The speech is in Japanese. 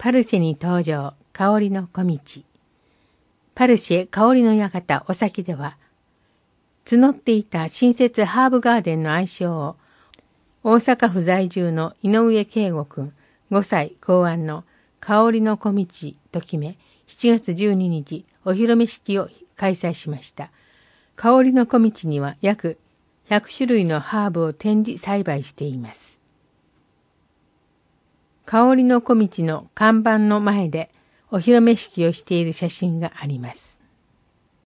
パルシェに登場、香りの小道。パルシェ香りの館お先では、募っていた新設ハーブガーデンの愛称を、大阪府在住の井上圭吾くん5歳考案の香りの小道と決め、7月12日お披露目式を開催しました。香りの小道には約100種類のハーブを展示栽培しています。香りの小道の看板の前でお披露目式をしている写真があります。